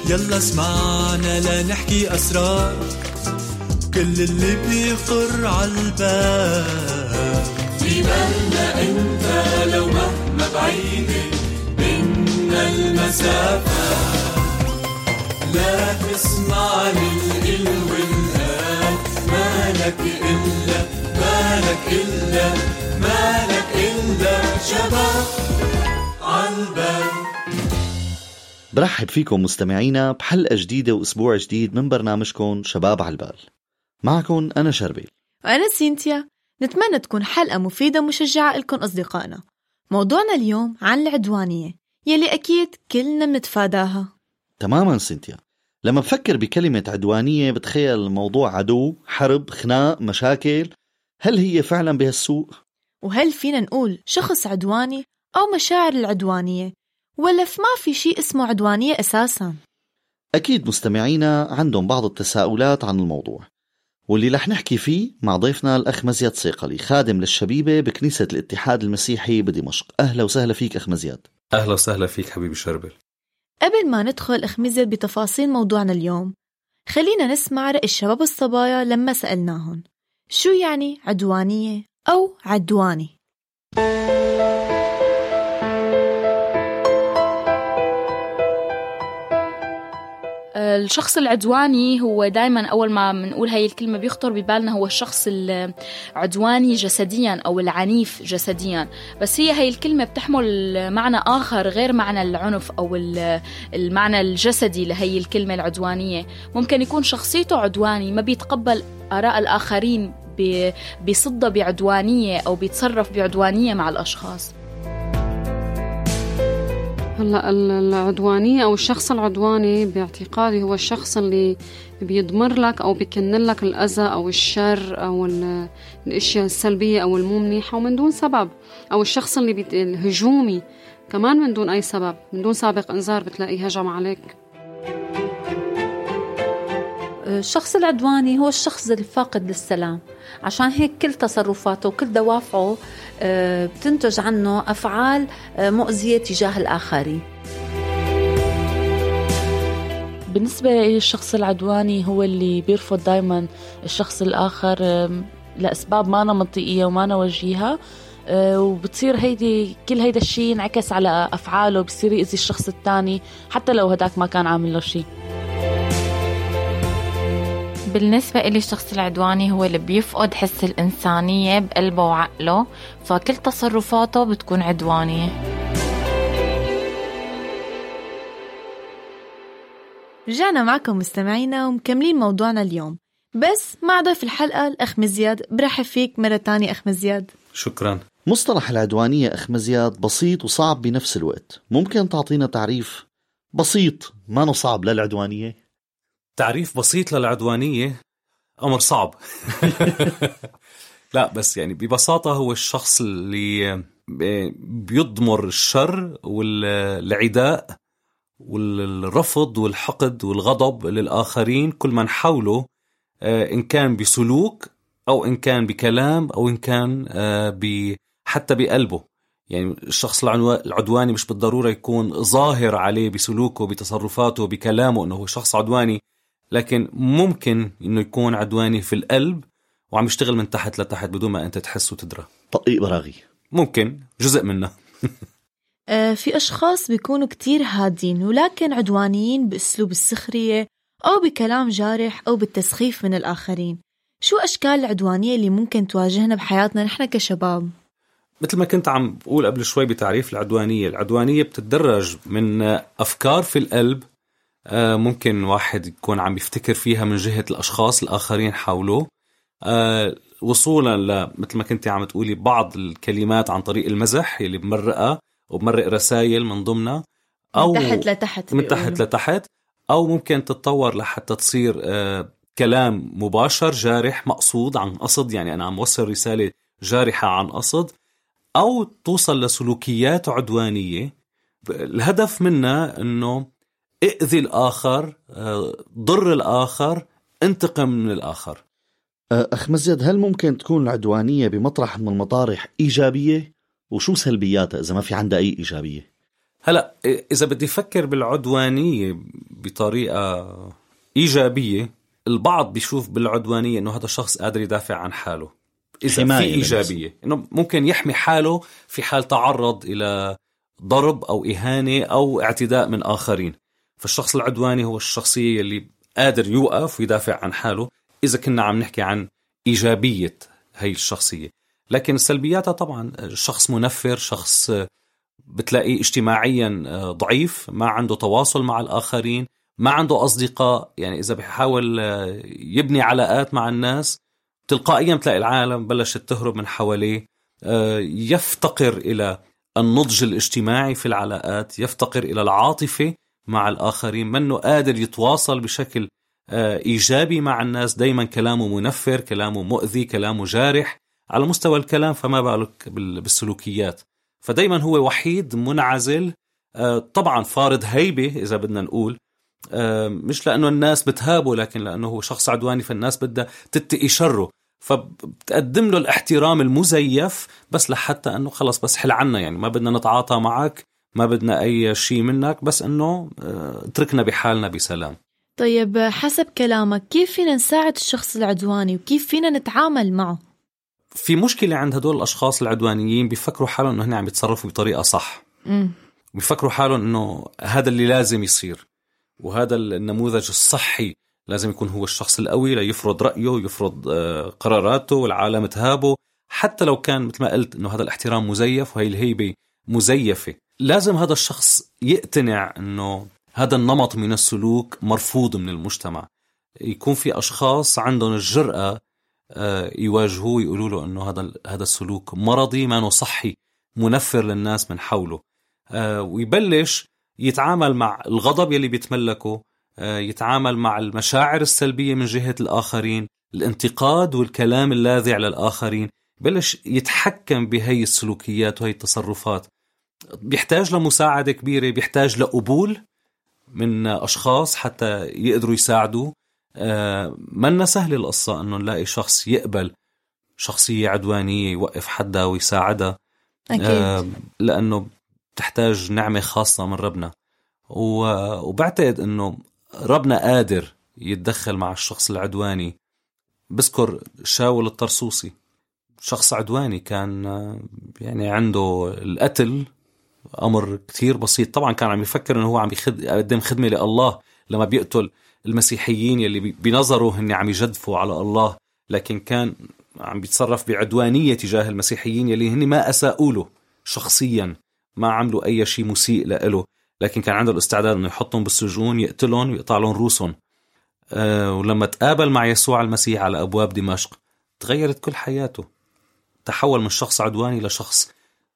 يلا اسمعنا لنحكي أسرار كل اللي بيخطر عالبال. في بالنا انت لو مهما بعيدة منا المسافة، لا تسمع للقل والقال، مالك إلا شباب عالبال. برحب فيكم مستمعينا بحلقة جديدة وأسبوع جديد من برنامجكم شباب عالبال. معكم أنا شربيل وأنا سينتيا. نتمنى تكون حلقة مفيدة ومشجعة لكم أصدقائنا. موضوعنا اليوم عن العدوانية يلي أكيد كلنا منتفاداها. تماما سينتيا، لما بفكر بكلمة عدوانية بتخيل الموضوع عدو، حرب، خناق، مشاكل. هل هي فعلا بهالسوق؟ وهل فينا نقول شخص عدواني أو مشاعر العدوانية، ولا ما في شيء اسمه عدوانية أساسا؟ أكيد مستمعينا عندهم بعض التساؤلات عن الموضوع، واللي رح نحكي فيه مع ضيفنا الأخ مزياد صيقلي، خادم للشبيبة بكنيسة الاتحاد المسيحي بدمشق. أهلا وسهلا فيك أخ مزياد. أهلا وسهلا فيك حبيبي شربل. قبل ما ندخل أخ مزياد بتفاصيل موضوعنا اليوم، خلينا نسمع رأي الشباب الصبايا لما سألناهم شو يعني عدوانية أو عدواني. الشخص العدواني هو دايما أول ما منقول هاي الكلمة بيخطر ببالنا هو الشخص العدواني جسديا أو العنيف جسديا، بس هاي الكلمة بتحمل معنى آخر غير معنى العنف أو المعنى الجسدي لهي الكلمة العدوانية. ممكن يكون شخصيته عدواني، ما بيتقبل آراء الآخرين، بيصد بعدوانية أو بيتصرف بعدوانية مع الأشخاص. هلا العدوانية أو الشخص العدواني باعتقادي هو الشخص اللي بيضمر لك أو بيكنن لك الأذى أو الشر أو الأشياء السلبية أو المو منيحة ومن دون سبب، أو الشخص اللي الهجومي كمان من دون أي سبب، من دون سابق إنذار بتلاقيه هجم عليك. الشخص العدواني هو الشخص الفاقد للسلام، عشان هيك كل تصرفاته وكل دوافعه بتنتج عنه أفعال مؤذية تجاه الآخرين. بالنسبة للشخص العدواني هو اللي بيرفض دايما الشخص الآخر لأسباب ما منطقية وما وجيهة، وبتصير كل هيدا الشيء ينعكس على أفعاله، بصير يأذي الشخص الثاني حتى لو هداك ما كان عامل له شيء. بالنسبة إلي الشخص العدواني هو اللي بيفقد حس الإنسانية بقلبه وعقله، فكل تصرفاته بتكون عدوانية. رجعنا معكم مستمعينا ومكملين موضوعنا اليوم، بس مع ضيف الحلقة الأخ مزياد. برحب فيك مرة تانية أخ مزياد. شكرا. مصطلح العدوانية أخ مزياد بسيط وصعب بنفس الوقت، ممكن تعطينا تعريف بسيط ما صعب للعدوانية؟ تعريف بسيط للعدوانية أمر صعب. لا بس يعني ببساطة هو الشخص اللي بيضمر الشر والعداء والرفض والحقد والغضب للآخرين، كل من حوله، إن كان بسلوك أو إن كان بكلام أو إن كان حتى بقلبه. يعني الشخص العدواني مش بالضرورة يكون ظاهر عليه بسلوكه بتصرفاته بكلامه إنه هو شخص عدواني، لكن ممكن إنه يكون عدواني في القلب وعم يشتغل من تحت لتحت بدون ما أنت تحس وتدرى. طقيق براغي ممكن جزء منه. في أشخاص بيكونوا كتير هادين ولكن عدوانيين بأسلوب السخرية أو بكلام جارح أو بالتسخيف من الآخرين. شو أشكال العدوانية اللي ممكن تواجهنا بحياتنا نحن كشباب؟ مثل ما كنت عم بقول قبل شوي بتعريف العدوانية بتتدرج من أفكار في القلب، ممكن واحد يكون عم يفتكر فيها من جهة الأشخاص الآخرين حوله، وصولا مثل ما كنت عم تقولي بعض الكلمات عن طريق المزح اللي بمرقها وبمرق رسائل من ضمنها، أو من تحت لتحت، أو ممكن تتطور لحتى تصير كلام مباشر جارح مقصود عن قصد، يعني أنا عم وصل رسالة جارحة عن قصد، أو توصل لسلوكيات عدوانية الهدف منها أنه ائذي الآخر، ضر الآخر، انتقم من الآخر. أخ مزيد، هل ممكن تكون العدوانية بمطرح من المطارح إيجابية؟ وشو سلبياتها إذا ما في عندها أي إيجابية؟ هلأ إذا بدي أفكر بالعدوانية بطريقة إيجابية، البعض بيشوف بالعدوانية إنه هذا الشخص قادر يدافع عن حاله. إذا في إيجابية إنه ممكن يحمي حاله في حال تعرض إلى ضرب أو إهانة أو اعتداء من آخرين. فالشخص العدواني هو الشخصية اللي قادر يوقف ويدافع عن حاله إذا كنا عم نحكي عن إيجابية هاي الشخصية. لكن سلبياتها طبعا شخص منفر، شخص بتلاقيه اجتماعيا ضعيف، ما عنده تواصل مع الآخرين، ما عنده أصدقاء. يعني إذا بيحاول يبني علاقات مع الناس تلقائيا بتلاقي العالم بلشت تهرب من حواليه. يفتقر إلى النضج الاجتماعي في العلاقات، يفتقر إلى العاطفة مع الآخرين، منه قادر يتواصل بشكل إيجابي مع الناس. دايما كلامه منفر، كلامه مؤذي، كلامه جارح على مستوى الكلام، فما بالك بالسلوكيات. فدايما هو وحيد منعزل، طبعا فارض هيبة إذا بدنا نقول، مش لأنه الناس بتهابه، لكن لأنه هو شخص عدواني فالناس بدها تتقي شره، فبتقدم له الاحترام المزيف بس لحتى أنه خلص بس حل عنا، يعني ما بدنا نتعاطى معك، ما بدنا أي شيء منك، بس أنه اتركنا بحالنا بسلام. طيب حسب كلامك كيف فينا نساعد الشخص العدواني وكيف فينا نتعامل معه؟ في مشكلة عند هدول الأشخاص العدوانيين، بيفكروا حالهم أنه هن عم يتصرفوا بطريقة صح، بيفكروا حالهم أنه هذا اللي لازم يصير، وهذا النموذج الصحي لازم يكون هو الشخص القوي ليفرض رأيه، يفرض قراراته، والعالم تهابه، حتى لو كان مثل ما قلت أنه هذا الاحترام مزيف وهي الهيبة مزيفة. لازم هذا الشخص يقتنع أنه هذا النمط من السلوك مرفوض من المجتمع. يكون في أشخاص عندهم الجرأة يواجهوه ويقولوا له أنه هذا السلوك مرضي، ما صحي، منفر للناس من حوله، ويبلش يتعامل مع الغضب يلي بيتملكه، يتعامل مع المشاعر السلبية من جهة الآخرين، الانتقاد والكلام اللاذع للآخرين، بلش يتحكم بهي السلوكيات وهي التصرفات. بيحتاج لمساعدة كبيرة، بيحتاج لقبول من أشخاص حتى يقدروا يساعدوا. منا سهل القصة أنه نلاقي شخص يقبل شخصية عدوانية يوقف حدها ويساعدها، لأنه تحتاج نعمة خاصة من ربنا، وبعتقد أنه ربنا قادر يتدخل مع الشخص العدواني. بذكر شاول الطرسوسي، شخص عدواني كان يعني عنده القتل أمر كتير بسيط. طبعا كان عم يفكر أنه هو عم يقدم خدمة لله لما بيقتل المسيحيين يلي بنظره هن عم يجدفوا على الله، لكن كان عم بيتصرف بعدوانية تجاه المسيحيين يلي هن ما أساءوا له شخصيا، ما عملوا أي شيء مسيء له، لكن كان عنده الاستعداد أنه يحطهم بالسجون، يقتلهم ويقطع لهم رؤوسهم. ولما تقابل مع يسوع المسيح على أبواب دمشق تغيرت كل حياته، تحول من شخص عدواني لشخص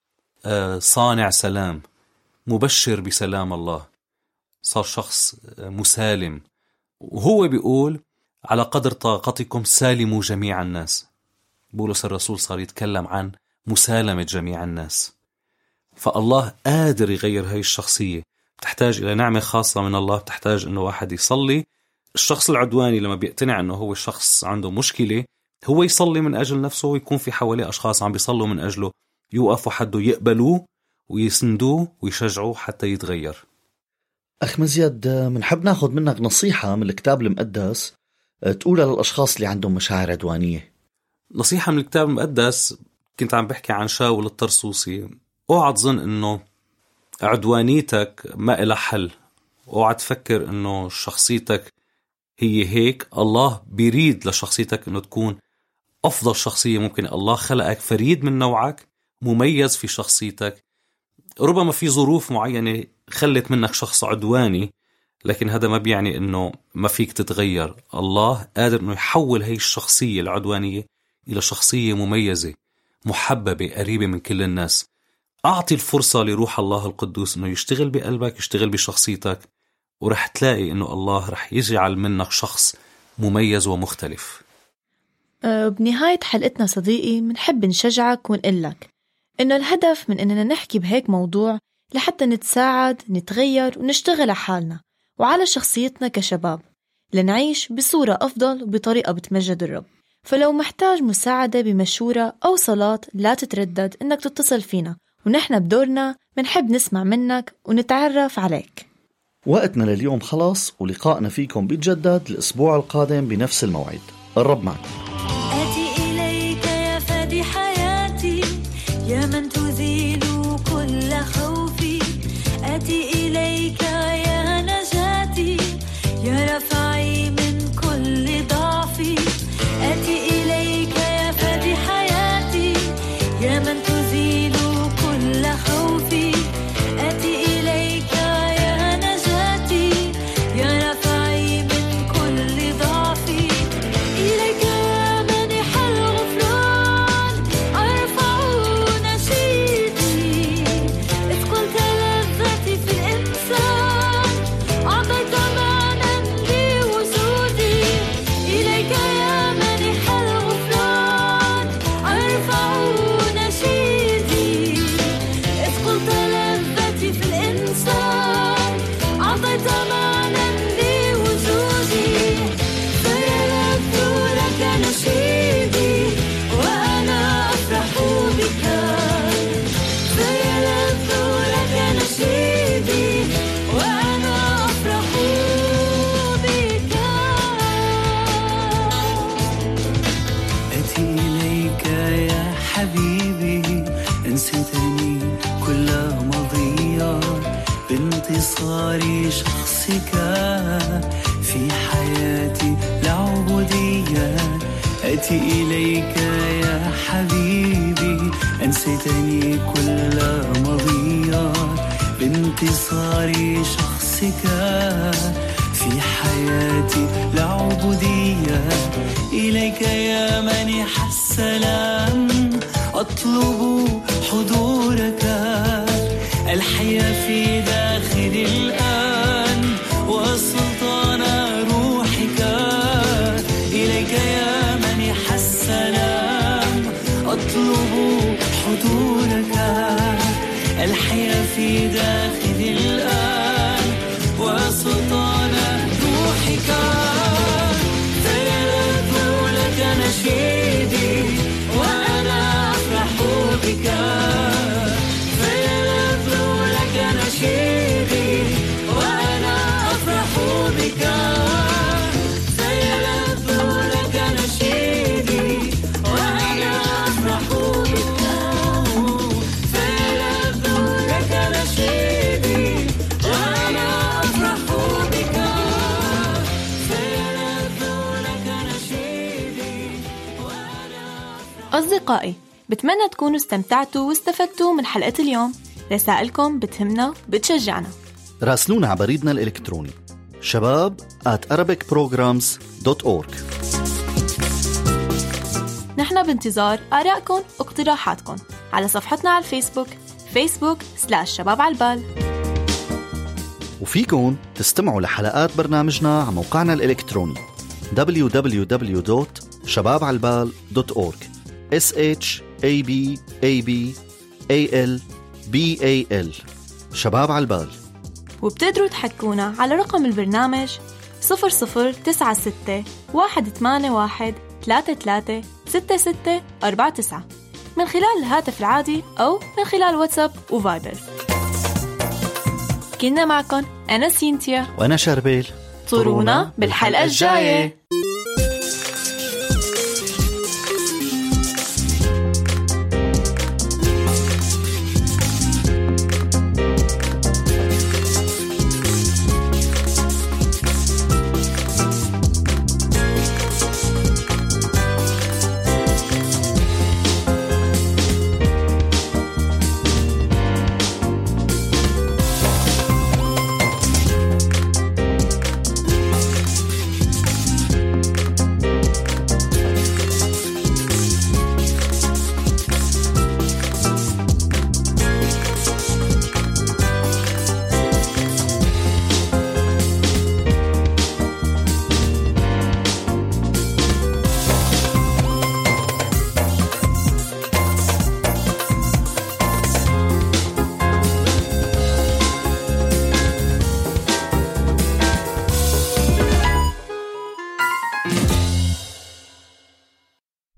صانع سلام، مبشر بسلام الله، صار شخص مسالم. وهو بيقول على قدر طاقتكم سالموا جميع الناس. بولس الرسول صار يتكلم عن مسالمة جميع الناس. فالله قادر يغير هاي الشخصية، تحتاج إلى نعمة خاصة من الله، تحتاج إنه واحد يصلي. الشخص العدواني لما بيقتنع إنه هو شخص عنده مشكلة، هو يصلي من أجل نفسه، ويكون في حواليه أشخاص عم بيصلوا من أجله، يوقفوا حده، يقبلوه ويسندوه ويشجعوه حتى يتغير. أخ مزيد، منحب ناخد منك نصيحة من الكتاب المقدس تقولها للأشخاص اللي عندهم مشاعر عدوانية. نصيحة من الكتاب المقدس، كنت عم بحكي عن شاول الطرسوسي. اوعى تظن انه عدوانيتك ما إلها حل، اوعى تفكر انه شخصيتك هي هيك. الله بيريد لشخصيتك انه تكون افضل شخصية ممكن. الله خلقك فريد من نوعك، مميز في شخصيتك. ربما في ظروف معينة خلت منك شخص عدواني، لكن هذا ما بيعني انه ما فيك تتغير. الله قادر انه يحول هاي الشخصية العدوانية الى شخصية مميزة، محببة، قريبة من كل الناس. أعطي الفرصة لروح الله القدوس إنه يشتغل بقلبك، يشتغل بشخصيتك، ورح تلاقي إنه الله رح يجعل منك شخص مميز ومختلف. بنهاية حلقتنا صديقي منحب نشجعك ونقلك إنه الهدف من إننا نحكي بهيك موضوع لحتى نتساعد، نتغير ونشتغل على حالنا وعلى شخصيتنا كشباب، لنعيش بصورة أفضل وبطريقة بتمجد الرب. فلو محتاج مساعدة بمشورة أو صلاة لا تتردد إنك تتصل فينا ونحن بدورنا منحب نسمع منك ونتعرف عليك. وقتنا لليوم خلاص، ولقائنا فيكم بيتجدد الأسبوع القادم بنفس الموعد. الرب معكم. آتي إليك يا فادي حياتي، يا من تزيل كل خوفي. آتي إليك يا نجاتي، يا رفعي من كل ضعفي. آتي إليك يا فادي حياتي، يا من تزيل كل خوفي. آتي إليك يا نجاتي، يا رفعي من كل ضعفي. إليك يا منح الغفران أرفع نشيدي. إذ قلت لذتي في الإنسان، أعطيت معنى لوجودي. إليك يا منح الغفران أرفع نشيدي. إذ قلت لذتي في الإنسان، أعطيت معنى لوجودي. فيلذ لك نشيدي وأنا أفرح بك. فيلذ لك نشيدي وأنا أفرح بك. أتي إليك يا حبيبي، أنستني كل مضيّة بانتصار شخصك في حياتي العبودية. أتي إليك يا حبيبي، أنستني كل مضيّة بانتصار شخصك في حياتي العبودية. إليك يا منح السلام، أطلب حضورك. الحياة في داخلي الآن وسلطان روحك. إليك يا منح السلام، أطلب حضورك. الحياة في داخلي الآن وسلطان روحك. فيلذ لك نشيدي وأنا أفرح بك. فيلذ لك نشيدي وأنا أفرح بك. فيلذ لك نشيدي وأنا أفرح بك. فيلذ لك نشيدي وأنا أفرح بك. فيلذ لك نشيدي وأنا أفرح. أصدقائي، بتمنى تكونوا استمتعتوا واستفدتوا من حلقة اليوم. رسائلكم بتهمنا بتشجعنا. راسلونا على بريدنا الإلكتروني shabab@arabicprograms.org. نحن بانتظار آرائكم واقتراحاتكم على صفحتنا على الفيسبوك facebook.com/شباب عالبال. وفيكن تستمعوا لحلقات برنامجنا على موقعنا الإلكتروني www.shababعالبال.org SHABABALBAL شباب عالبال. وبتقدروا تحكونا على رقم البرنامج 0096 181 336649 من خلال الهاتف العادي أو من خلال واتساب وفايبر. كنا معكم أنا سينتيا وأنا شربيل. طرونا بالحلقة الجاية.